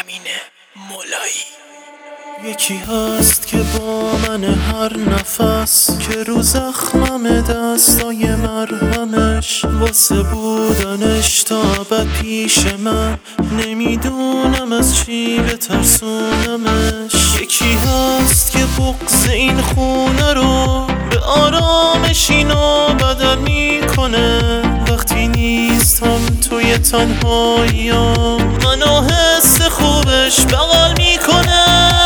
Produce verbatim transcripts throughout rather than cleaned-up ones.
امین مولایی. یکی هست که با من هر نفس، که رو زخمم دستای مرهمش، واسه بودنش تا ابد پیش من، نمیدونم از چی بترسونمش. یکی هست که بغض این خونه رو به آرامش اینو بدل میکنه، وقتی نیستم توی تنهاییام منو حس خوبش بغل میکنه.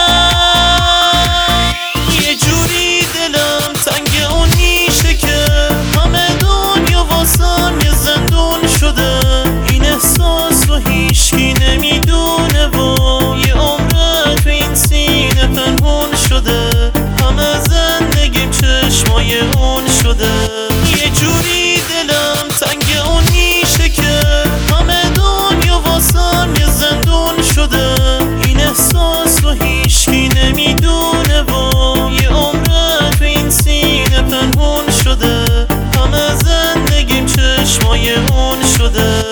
یه جوری دلم تنگ اون میشه که همه دنیا واسم یه زندون شده، این احساس رو هیچکی نمیدونه و یه عمره تو این سینه پنهون شده، همه زندگیم چشمای اون شده. یه جوری دلم تنگ اون میشه که همه دنیا واسم یه زندون شده، این احساس رو هیچکی نمیدونه و یه عمره تو این سینه پنهون شده، همه زندگیم چشمای اون شده.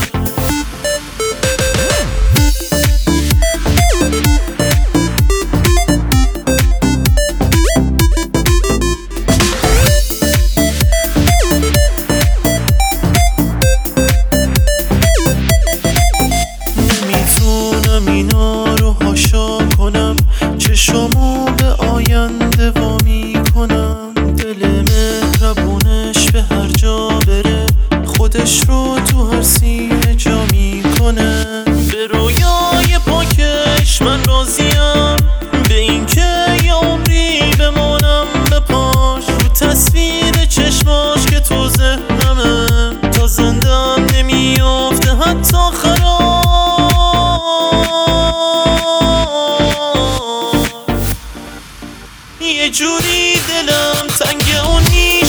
چشمو به آینده وا میکنم، دل مهربونش به هر جا بره خودش رو تو هر سینه جا میکنه. به رویای پاکش من راضیم، به این که یه عمری بمونم به پاش، رو تصویر چشماش که تو ذهنمه تا زندم نمیافته حتی خراب. یه جوری دلم تنگ اون